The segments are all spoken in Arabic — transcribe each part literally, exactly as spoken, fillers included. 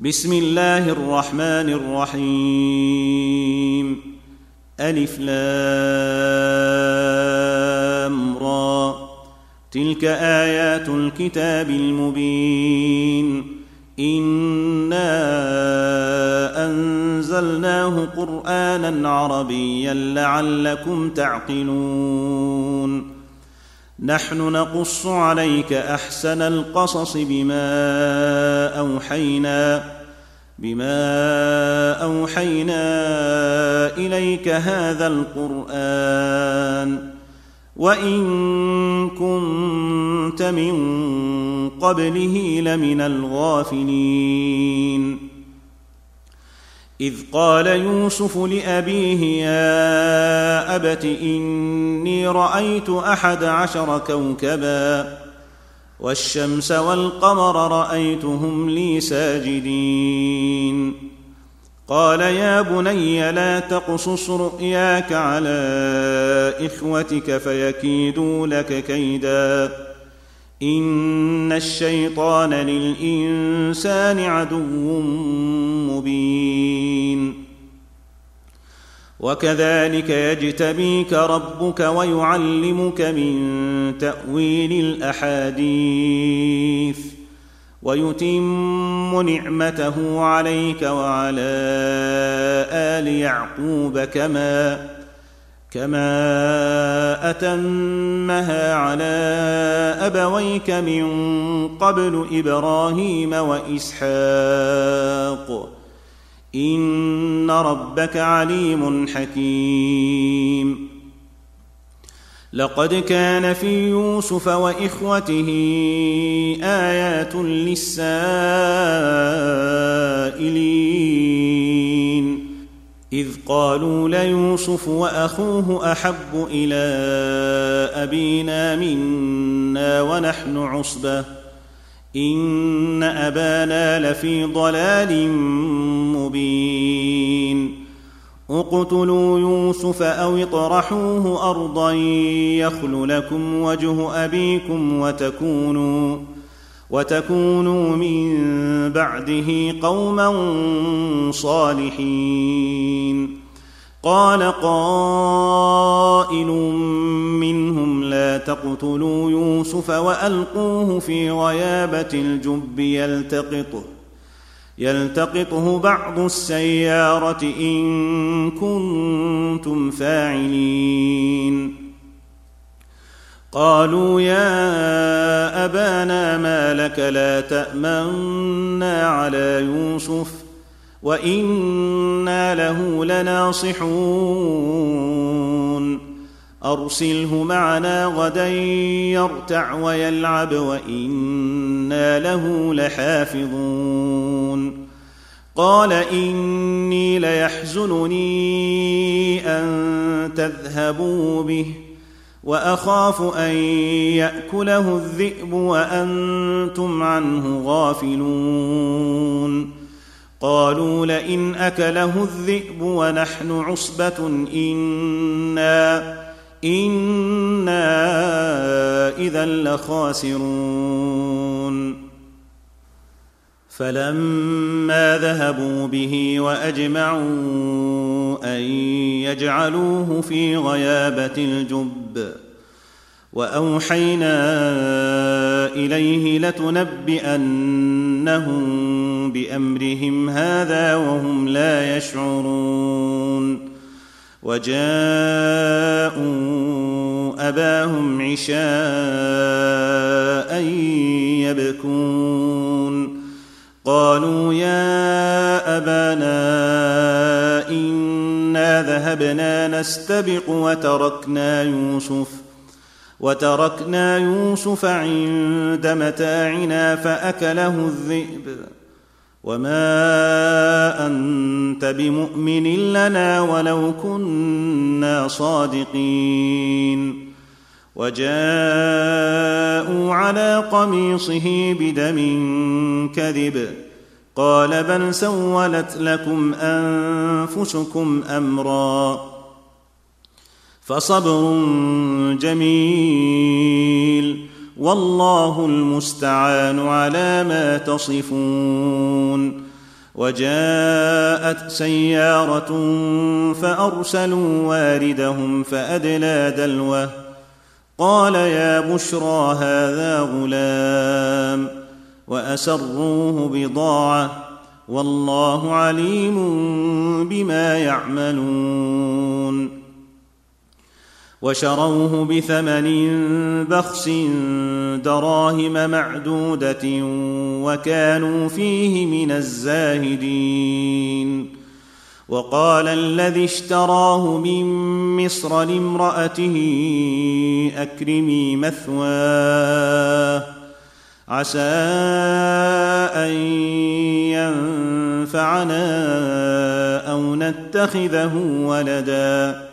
بسم الله الرحمن الرحيم. ألف لام را، تلك آيات الكتاب المبين. إنا أنزلناه قرآنا عربيا لعلكم تعقلون. نحن نقص عليك أحسن القصص بما أوحينا بما أوحينا إليك هذا القرآن وإن كنت من قبله لمن الغافلين. إذ قال يوسف لأبيه يا أبت إني رأيت أحد عشر كوكبا والشمس والقمر رأيتهم لي ساجدين. قال يا بني لا تقصص رؤياك على إخوتك فيكيدوا لك كيدا إن الشيطان للإنسان عدو مبين. وكذلك يجتبيك ربك ويعلمك من تأويل الأحاديث ويتم نعمته عليك وعلى آل يعقوب كما كما أتمها على أبويك من قبل إبراهيم وإسحاق إن ربك عليم حكيم. لقد كان في يوسف وإخوته آيات للسائلين إذ قالوا ليوسف وأخوه أحب إلى أبينا منا ونحن عصبة إن أبانا لفي ضلال مبين. اقتلوا يوسف أو اطرحوه أرضا يخل لكم وجه أبيكم وتكونوا وتكونوا من بعده قوما صالحين. قال قائل منهم لا تقتلوا يوسف وألقوه في غيابة الجب يلتقطه يلتقطه بعض السيارة إن كنتم فاعلين. قالوا يا أبانا ما لك لا تأمنا على يوسف وإنا له لناصحون أرسله معنا غدا يرتع ويلعب وإنا له لحافظون. قال إني ليحزنني أن تذهبوا به وأخاف أن يأكله الذئب وأنتم عنه غافلون. قالوا لئن أكله الذئب ونحن عصبة إنا إنا إذا لخاسرون. فلما ذهبوا به وأجمعوا أن يجعلوه في غيابة الجب وأوحينا إليه لتنبئنهم بأمرهم هذا وهم لا يشعرون. وجاءوا أباهم عشاء يبكون. قالوا يا أبانا إنا ذهبنا نستبق وتركنا يوسف وتركنا يوسف عند متاعنا فأكله الذئب وما أنت بمؤمن لنا ولو كنا صادقين. وجاءوا على قميصه بدم كذب قال بل سولت لكم أنفسكم أمرا فصبر جميل والله المستعان على ما تصفون. وجاءت سيارة فأرسلوا واردهم فأدلى دلوه قال يا بشرى هذا غلام وأسروه بضاعة والله عليم بما يعملون وشروه بثمن بخس دراهم معدودة وكانوا فيه من الزاهدين وقال الذي اشتراه من مصر لامرأته أكرمي مثواه عسى أن ينفعنا أو نتخذه ولدا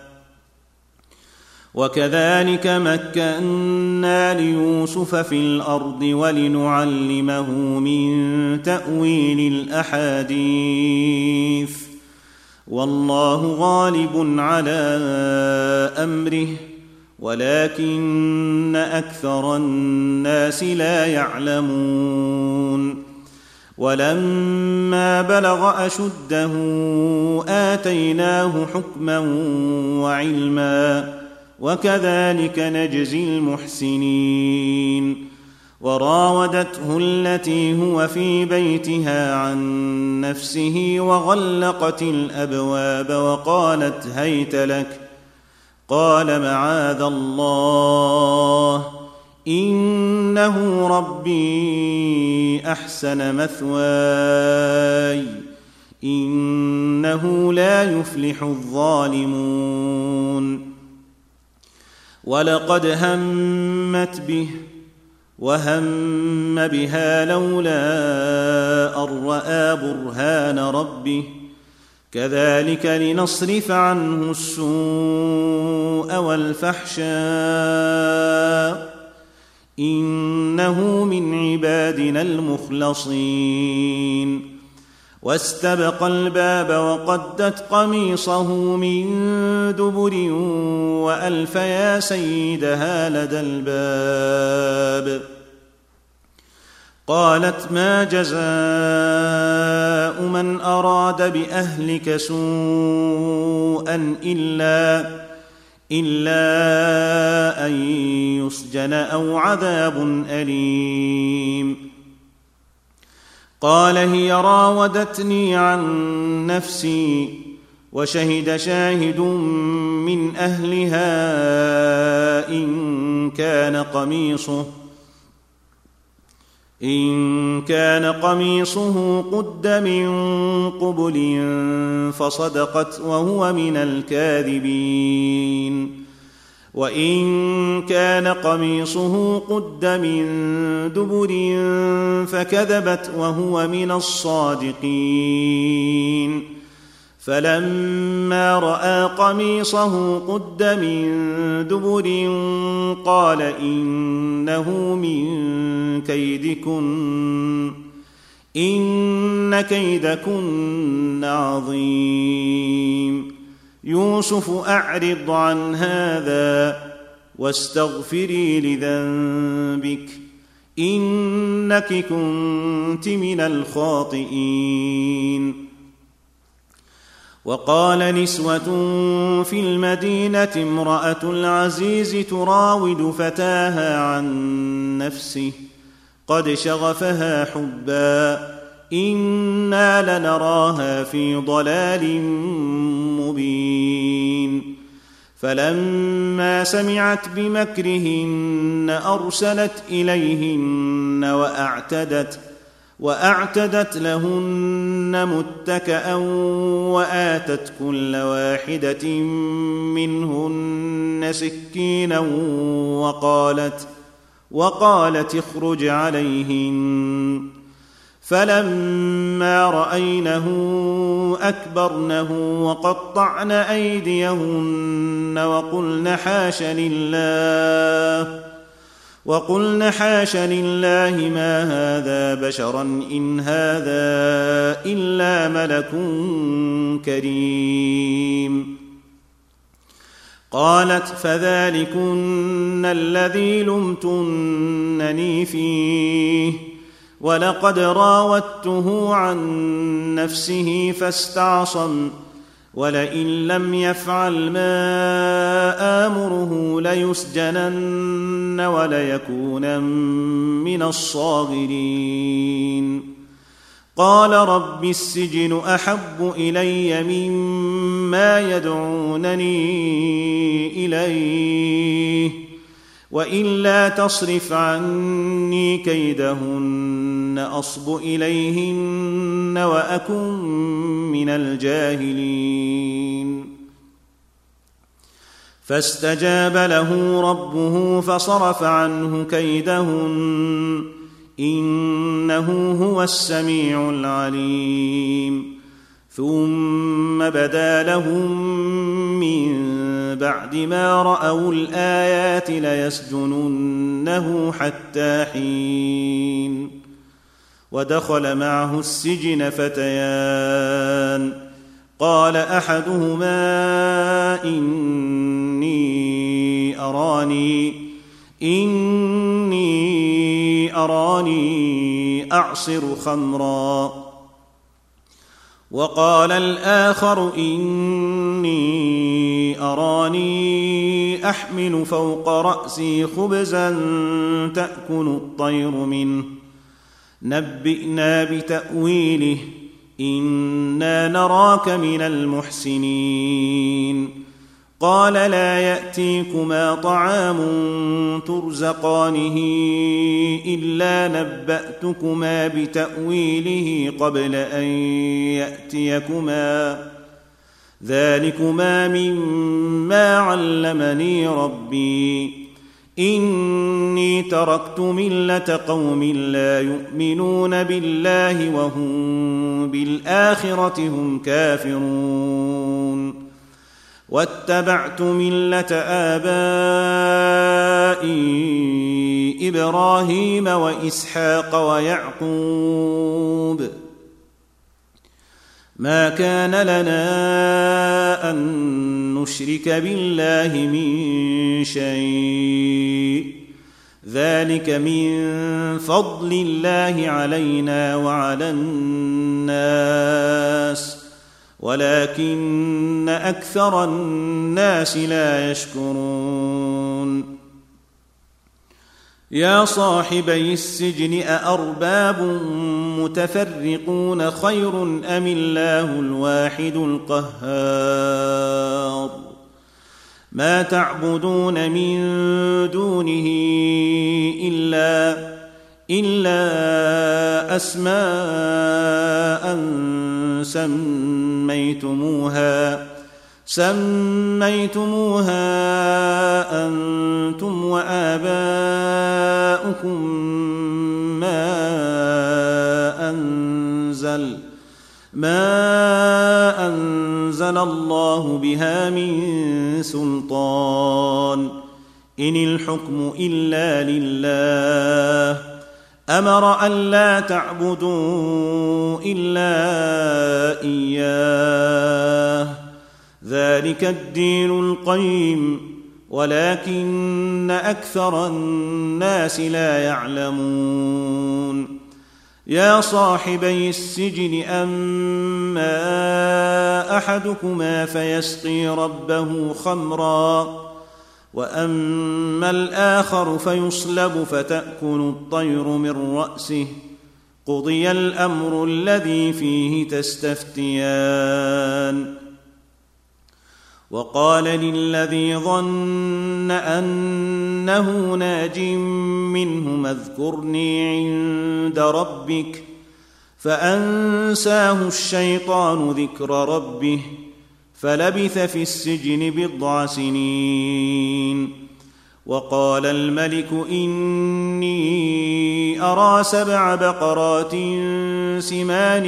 وكذلك مكنا ليوسف في الأرض ولنعلمه من تأويل الأحاديث والله غالب على أمره ولكن أكثر الناس لا يعلمون ولما بلغ أشده آتيناه حكما وعلما وكذلك نجزي المحسنين وراودته التي هو في بيتها عن نفسه وغلقت الأبواب وقالت هيت لك قال معاذ الله إنه ربي أحسن مثواي إنه لا يفلح الظالمون ولقد همت به وهم بها لولا أن رأى برهان ربه كذلك لنصرف عنه السوء والفحشاء إنه من عبادنا المخلصين واستبق الباب وقدت قميصه من دبر وألف يا سيدها لدى الباب قالت ما جزاء من أراد بأهلك سوءا إلا إلا أن يسجن أو عذاب أليم قال هي راودتني عن نفسي وشهد شاهد من أهلها إن كان قميصه إن كان قميصه قد من قبل فصدقت وهو من الكاذبين وإن كان قميصه قد من دبر فكذبت وهو من الصادقين فلما رأى قميصه قد من دبر قال إنه من كيدكن إن كيدكن عظيم يوسف أعرض عن هذا واستغفري لذنبك إنك كنت من الخاطئين وقال نسوة في المدينة امرأة العزيز تراود فتاها عن نفسه قد شغفها حبا إنا لنراها في ضلال مبين فلما سمعت بمكرهن أرسلت إليهن وأعتدت وأعتدت لهن متكأ وآتت كل واحدة منهن سكينا وقالت وقالت اخرج عليهن فلما رأينه أكبرنه وقطعن أيديهن وقلن حاش لله وقلن حاش لله ما هذا بشرا إن هذا إلا ملك كريم قالت فذلكن الذي لمتنني فيه ولقد راودته عن نفسه فاستعصم ولئن لم يفعل ما آمره ليسجنن وليكونن من الصاغرين قال رب السجن أحب إلي مما يدعونني إليه وإلا تصرف عني كيدهن أصب إليهن وأكن من الجاهلين فاستجاب له ربه فصرف عنه كيدهن إنه هو السميع العليم ثم بدا لهم من بعد ما رأوا الآيات ليسجننه حتى حين ودخل معه السجن فتيان قال أحدهما إني أراني إني أراني أعصر خمرا وقال الآخر إني أراني أحمل فوق رأسي خبزا تأكل الطير منه نبئنا بتأويله إنا نراك من المحسنين قال لا يأتيكما طعام ترزقانه إلا نبأتكما بتأويله قبل أن يأتيكما ذلكما مما علمني ربي إني تركت ملة قوم لا يؤمنون بالله وهم بالآخرة هم كافرون واتبعت ملة آبائي إبراهيم وإسحاق ويعقوب ما كان لنا أن نشرك بالله من شيء ذلك من فضل الله علينا وعلى الناس ولكن أكثر الناس لا يشكرون يا صاحبي السجن أأرباب متفرقون خير أم الله الواحد القهار ما تعبدون من دونه إلا إلا أسماء سميتموها سميتموها أنتم وآباؤكم ما أنزل ما أنزل الله بها من سلطان إن الحكم إلا لله أمر ألا تعبدوا إلا إياه ذلك الدين القيم ولكن أكثر الناس لا يعلمون يا صاحبي السجن أما أحدكما فيسقي ربه خمرا وأما الآخر فيصلب فتأكل الطير من رأسه قضي الأمر الذي فيه تستفتيان وقال للذي ظن أنه ناج منه اذكرني عند ربك فأنساه الشيطان ذكر ربه فلبث في السجن بضع سنين وقال الملك إني أرى سبع بقرات سمان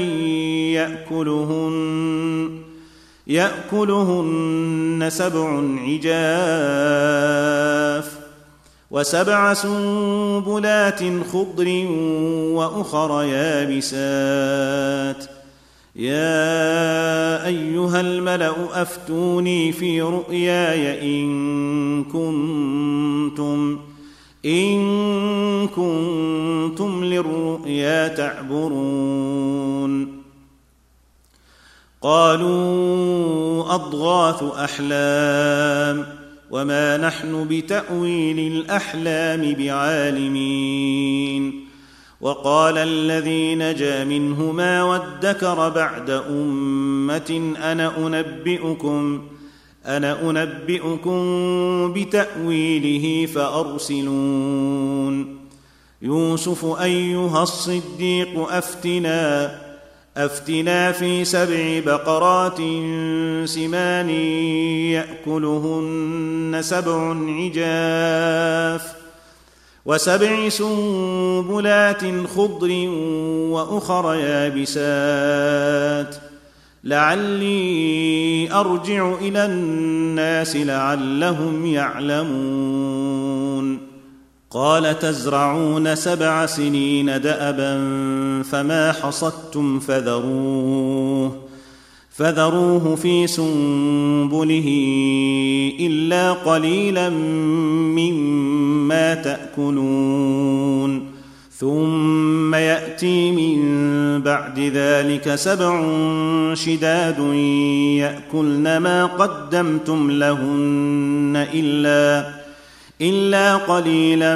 يأكلهن يأكلهن سبع عجاف وسبع سنبلات خضر وأخر يابسات يا أيها الملأ أفتوني في رؤياي إن كنتم إن كنتم للرؤيا تعبرون قالوا أضغاث أحلام وما نحن بتأويل الأحلام بعالمين وقال الذي نجا منهما وادكر بعد أمة أنا أنبئكم أنا أنبئكم بتأويله فأرسلون يوسف أيها الصديق أفتنا أفتنا في سبع بقرات سمان يأكلهن سبع عجاف وسبع سنبلات خضر وأخر يابسات لعلي أرجع إلى الناس لعلهم يعلمون قال تزرعون سبع سنين دأبا فما حصدتم فذروه فذروه في سنبله إلا قليلا مما تأكلون ثم يأتي من بعد ذلك سبع شداد يأكلن ما قدمتم لهن إلا إلا قليلا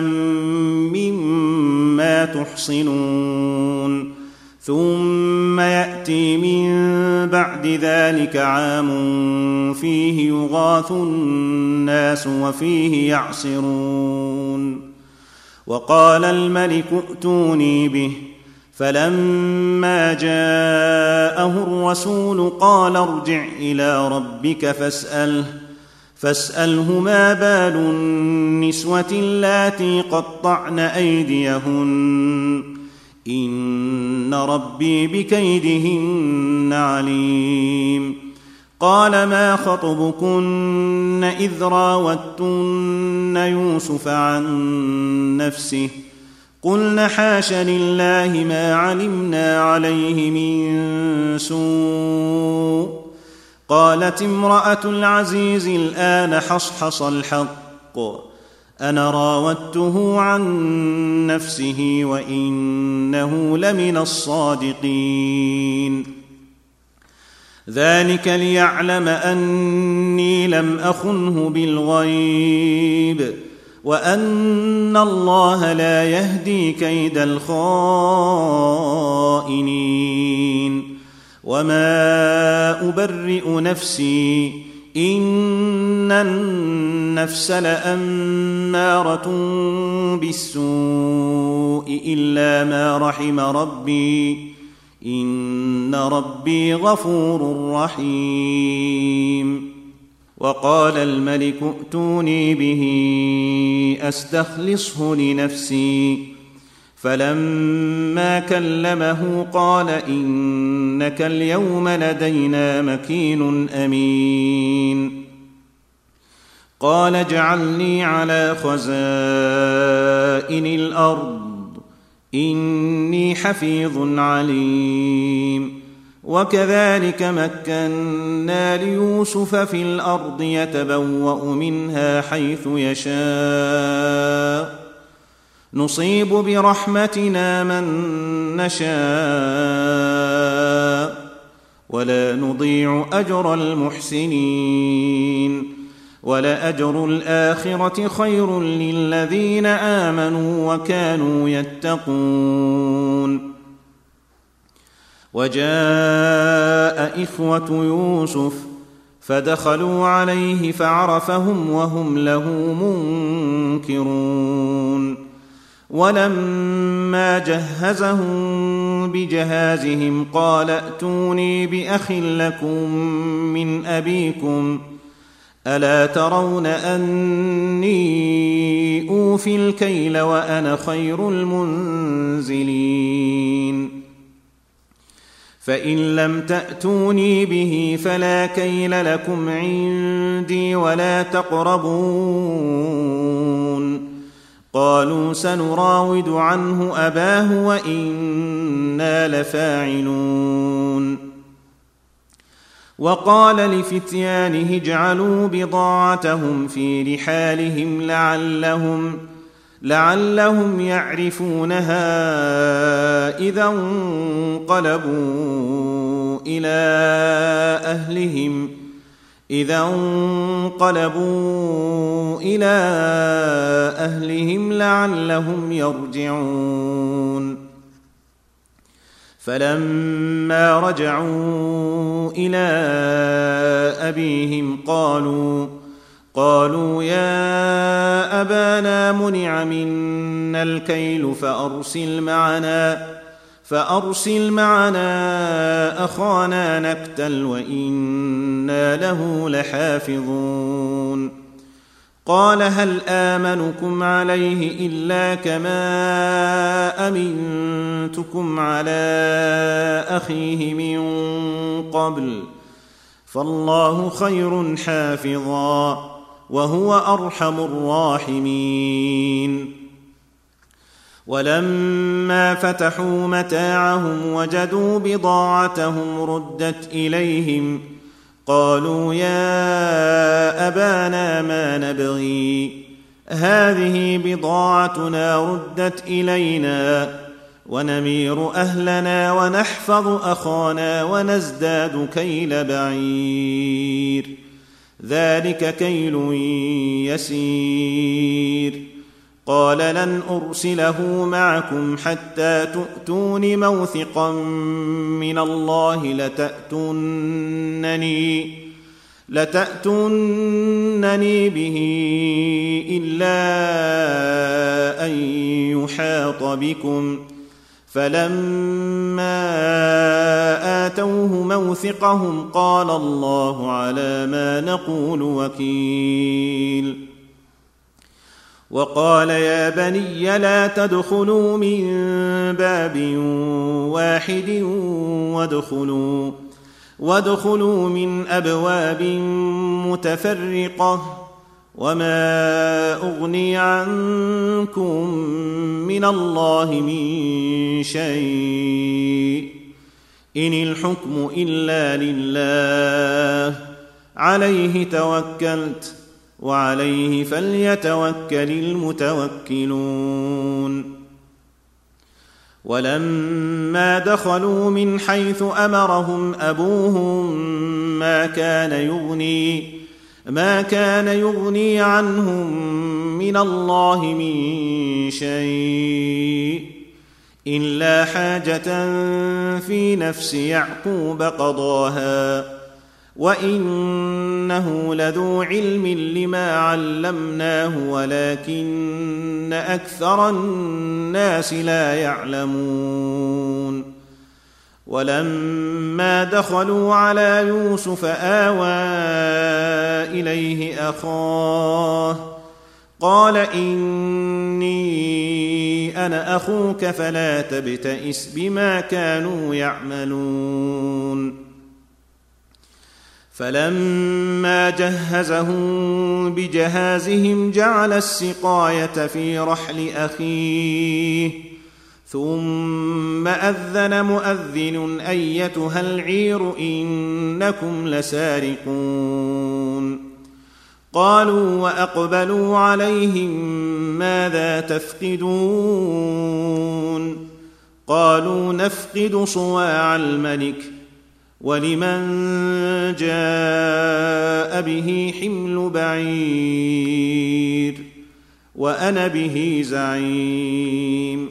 مما تحصنون ثم يأتي من بعد ذلك عام فيه يغاث الناس وفيه يعصرون وقال الملك ائتوني به فلما جاءه الرسول قال ارجع إلى ربك فاسأله فاسأله ما بال النسوة اللاتي قطعن أيديهن إن ربي بكيدهن عليم قال ما خطبكن إذ راوتن يوسف عن نفسه قلن حاش لله ما علمنا عليه من سوء قالت امرأة العزيز الآن حصحص الحق أنا راودته عن نفسه وإنه لمن الصادقين ذلك ليعلم أني لم أخنه بالغيب وأن الله لا يهدي كيد الخائنين وما أبرئ نفسي إن النفس لأمارة بالسوء إلا ما رحم ربي إن ربي غفور رحيم وقال الملك ائتوني به أستخلصه لنفسي فلما كلمه قال إنك اليوم لدينا مكين أمين قال اجعلني على خزائن الأرض إني حفيظ عليم وكذلك مكنا ليوسف في الأرض يتبوأ منها حيث يشاء نصيب برحمتنا من نشاء ولا نضيع أجر المحسنين ولأجر الآخرة خير للذين آمنوا وكانوا يتقون وجاء إخوة يوسف فدخلوا عليه فعرفهم وهم له منكرون ولما جهزهم بجهازهم قال ائتوني بأخ لكم من أبيكم ألا ترون أني أوفي الكيل وأنا خير المنزلين فإن لم تأتوني به فلا كيل لكم عندي ولا تقربون قالوا سنراود عنه أباه وإنا لفاعلون وقال لفتيانه اجعلوا بضاعتهم في رحالهم لعلهم لعلهم يعرفونها إذا انقلبوا إلى أهلهم إذا انقلبوا إلى أهلهم لعلهم يرجعون فلما رجعوا إلى أبيهم قالوا قالوا يا أبانا منع منا الكيل فأرسل معنا فأرسل معنا أخانا نكتل وإنا له لحافظون قال هل آمنكم عليه إلا كما أمنتكم على أخيه من قبل فالله خير حافظا وهو أرحم الراحمين ولما فتحوا متاعهم وجدوا بضاعتهم ردت إليهم قالوا يا أبانا ما نبغي هذه بضاعتنا ردت إلينا ونمير أهلنا ونحفظ أخانا ونزداد كيل بعير ذلك كيل يسير قال لن أرسله معكم حتى تؤتون موثقا من الله لتأتونني, لتأتونني به إلا أن يحاط بكم فلما آتوه موثقهم قال الله على ما نقول وكيل وقال يا بني لا تدخلوا من باب واحد وادخلوا, وادخلوا من أبواب متفرقة وما أغني عنكم من الله من شيء إن الحكم إلا لله عليه توكلت وعليه فليتوكل المتوكلون ولما دخلوا من حيث أمرهم أبوهم ما كان يغني ما كان يغني عنهم من الله من شيء إلا حاجة في نفس يعقوب قضاها وإنه لذو علم لما علمناه ولكن أكثر الناس لا يعلمون ولما دخلوا على يوسف آوى إليه أخاه قال إني أنا أخوك فلا تبتئس بما كانوا يعملون فلما جهزهم بجهازهم جعل السقاية في رحل أخيه ثم أذن مؤذن أيتها العير إنكم لسارقون قالوا وأقبلوا عليهم ماذا تفقدون قالوا نفقد صواع الملك ولمن جاء به حمل بعير وأنا به زعيم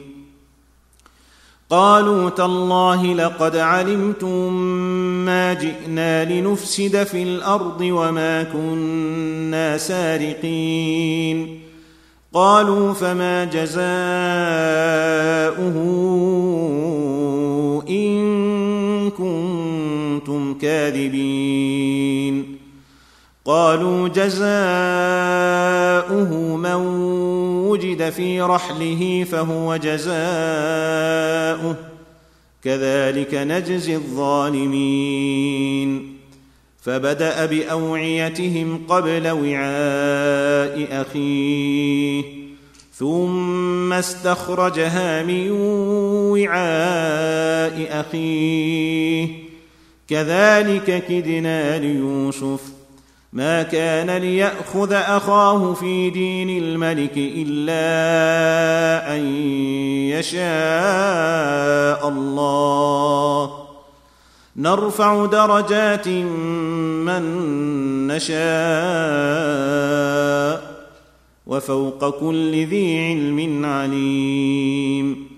قالوا تالله لقد علمتم ما جئنا لنفسد في الأرض وما كنا سارقين قالوا فما جزاؤه إن كنتم كاذبين قالوا جزاؤه من وجد في رحله فهو جزاؤه كذلك نجزي الظالمين فبدأ بأوعيتهم قبل وعاء أخيه ثم استخرجها من وعاء أخيه كذلك كدنا ليوسف ما كان ليأخذ أخاه في دين الملك إلا أن يشاء الله نرفع درجات من نشاء وفوق كل ذي علم عليم.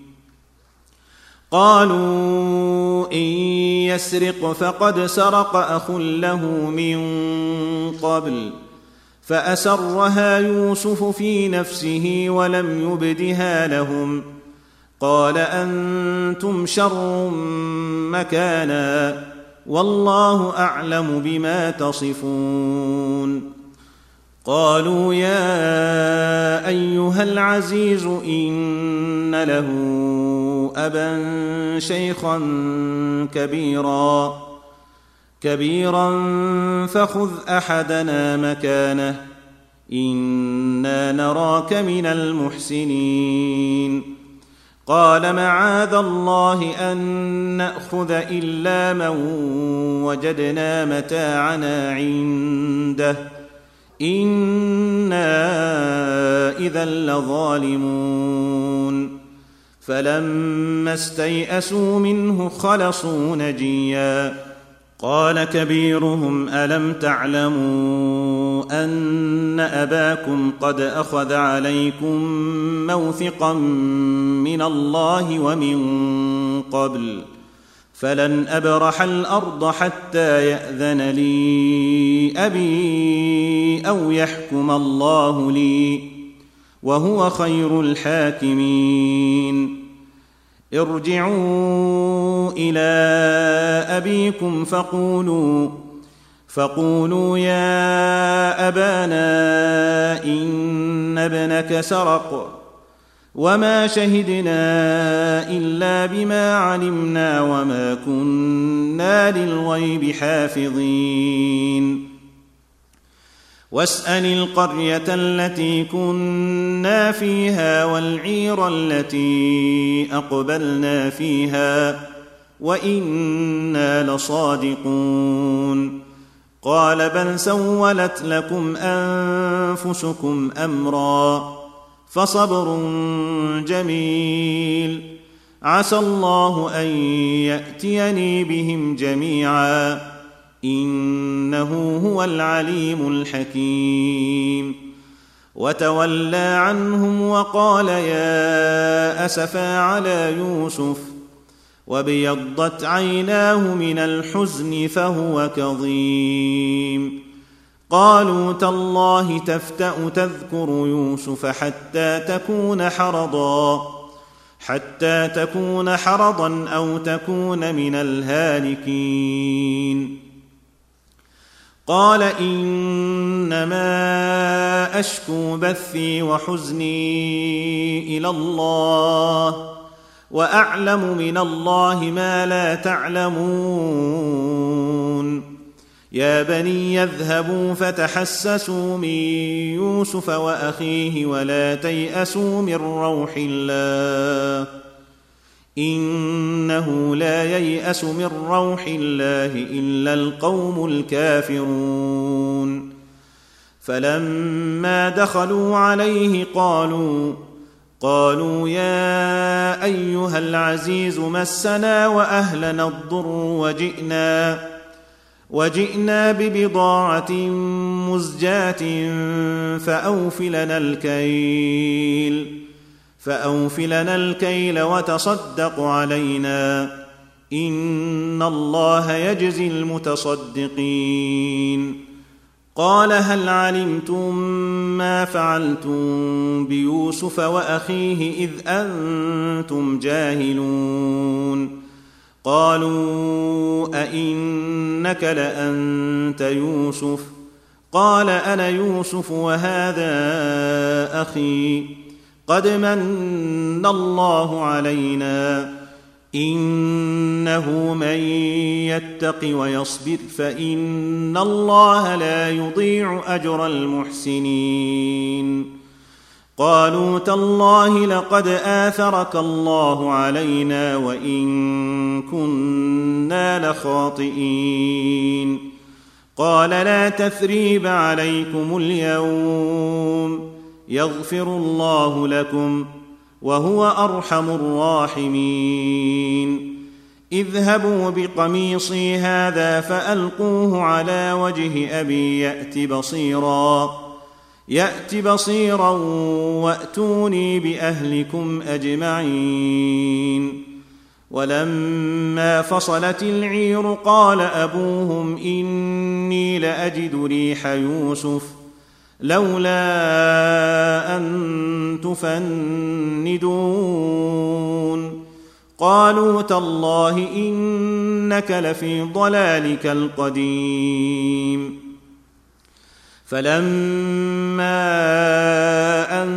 قالوا إن يسرق فقد سرق أخ له من قبل فأسرها يوسف في نفسه ولم يبدها لهم قال أنتم شر مكانا والله أعلم بما تصفون. قالوا يا أيها العزيز إن له أبا شيخا كبيرا كبيرا فخذ أحدنا مكانه إنا نراك من المحسنين. قال معاذ الله أن نأخذ إلا من وجدنا متاعنا عنده إنا إذا لظالمون. فلما استيئسوا منه خلصوا نجيا قال كبيرهم ألم تعلموا أن أباكم قد أخذ عليكم موثقا من الله ومن قبل فلن أبرح الأرض حتى يأذن لي أبي أو يحكم الله لي وهو خير الحاكمين. ارجعوا إلى أبيكم فقولوا فقولوا يا أبانا إن ابنك سرق وما شهدنا إلا بما علمنا وما كنا للغيب حافظين. واسأل القرية التي كنا فيها والعير التي أقبلنا فيها وإنا لصادقون. قال بل سولت لكم أنفسكم أمرا فصبر جميل عسى الله أن يأتيني بهم جميعا إنه هو العليم الحكيم. وتولى عنهم وقال يا أسفا على يوسف وابيضت عيناه من الحزن فهو كظيم. قالوا تالله تفتأ تذكر يوسف حتى تكون حرضا حتى تكون حرضا أو تكون من الهالكين. قال إنما أشكو بثي وحزني إلى الله وأعلم من الله ما لا تعلمون. يا بني يذهبوا فتحسسوا من يوسف وأخيه ولا تيأسوا من روح الله إنه لا ييأس من روح الله إلا القوم الكافرون. فلما دخلوا عليه قالوا قالوا يا أيها العزيز مسنا وأهلنا الضر وجئنا وجئنا ببضاعة مزجاة فأوف لنا الكيل فأوف لنا الكيل وتصدق علينا إن الله يجزي المتصدقين. قال هل علمتم ما فعلتم بيوسف وأخيه إذ أنتم جاهلون؟ قالوا أئنك لأنت يوسف؟ قال أنا يوسف وهذا أخي قد من الله علينا إنه من يتق ويصبر فإن الله لا يضيع أجر المحسنين. قالوا تالله لقد آثرك الله علينا وإن كنا لخاطئين. قال لا تثريب عليكم اليوم يغفر الله لكم وهو أرحم الراحمين اذهبوا بقميصي هذا فألقوه على وجه أبي يأت بصيرا يأت بصيرا وأتوني بأهلكم أجمعين ولما فصلت العير قال أبوهم إني لأجد ريح يوسف لولا أن تفندون قالوا تالله إنك لفي ضلالك القديم فلما أن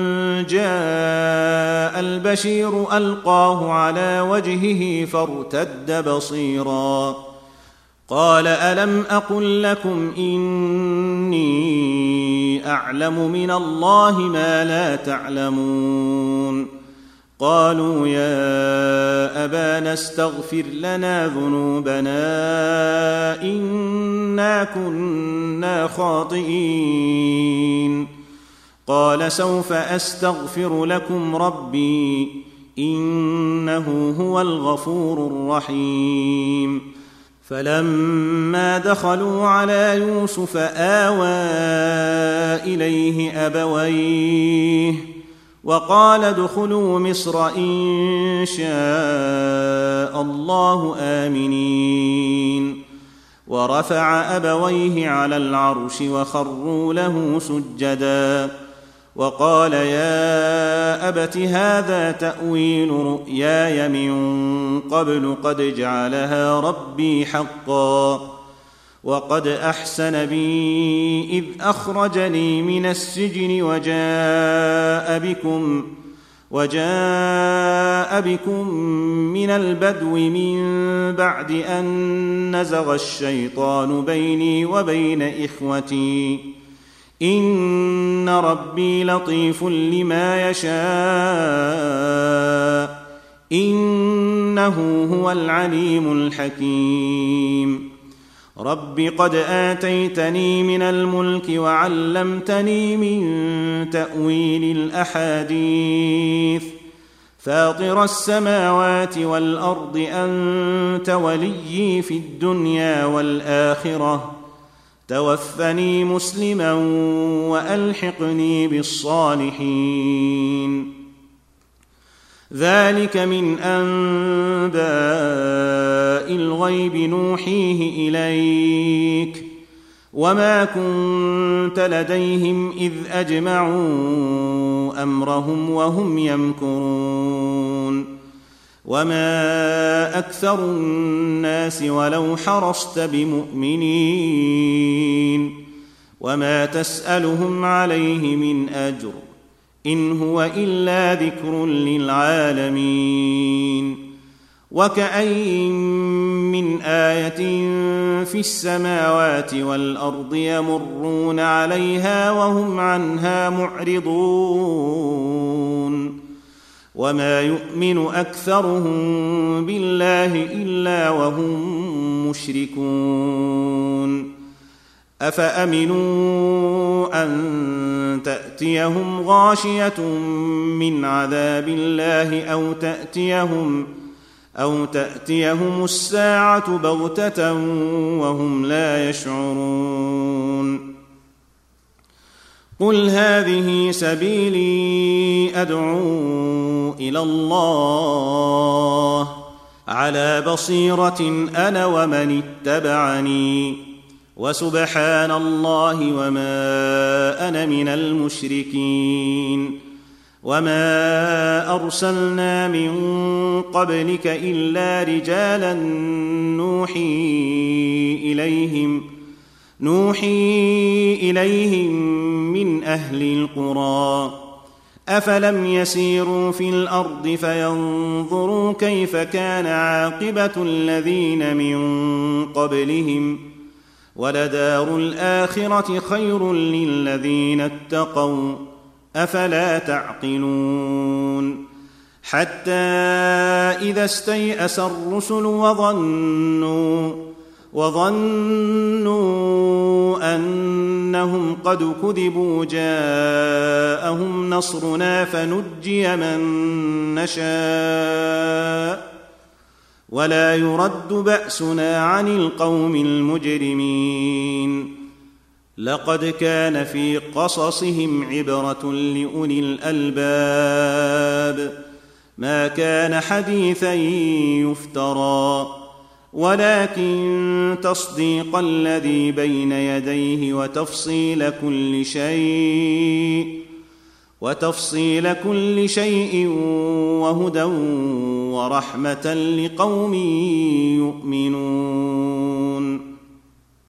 جاء البشير ألقاه على وجهه فارتد بصيرا قال ألم أقل لكم إني أعلم من الله ما لا تعلمون قالوا يا أبانا استغفر لنا ذنوبنا إنا كنا خاطئين قال سوف أستغفر لكم ربي إنه هو الغفور الرحيم فلما دخلوا على يوسف آوى إليه أبويه وقال ادخلوا مصر إن شاء الله آمنين ورفع أبويه على العرش وخروا له سجدا وقال يا أبت هذا تأويل رؤياي من قبل قد جعلها ربي حقا وقد أحسن بي إذ أخرجني من السجن وجاء بكم وجاء بكم من البدو من بعد أن نزغ الشيطان بيني وبين إخوتي إن ربي لطيف لما يشاء إنه هو العليم الحكيم رب قد آتيتني من الملك وعلمتني من تأويل الأحاديث فاطر السماوات والأرض أنت وليي في الدنيا والآخرة توفني مسلما وألحقني بالصالحين ذلك من أنباء الغيب نوحيه إليك وما كنت لديهم إذ أجمعوا أمرهم وهم يمكرون وما أكثر الناس ولو حرصت بمؤمنين وما تسألهم عليه من أجر إن هو إلا ذكر للعالمين وكأين من آية في السماوات والأرض يمرون عليها وهم عنها معرضون وما يؤمن أكثرهم بالله إلا وهم مشركون أفأمنوا أن تأتيهم غاشية من عذاب الله أو تأتيهم أو تأتيهم الساعة بغتة وهم لا يشعرون قل هذه سبيلي أدعو إلى الله على بصيرة أنا ومن اتبعني وسبحان الله وما أنا من المشركين وما أرسلنا من قبلك إلا رجالا نوحي إليهم نوحي إليهم من أهل القرى أفلم يسيروا في الأرض فينظروا كيف كان عاقبة الذين من قبلهم ولدار الآخرة خير للذين اتقوا أفلا تعقلون حتى إذا استيأس الرسل وظنوا وظنوا أنهم قد كذبوا جاءهم نصرنا فنجي من نشاء ولا يرد بأسنا عن القوم المجرمين لقد كان في قصصهم عبرة لأولي الألباب ما كان حديثا يفترى ولكن تصديق الذي بين يديه وتفصيل كل شيء وتفصيل كل شيء وهدى ورحمة لقوم يؤمنون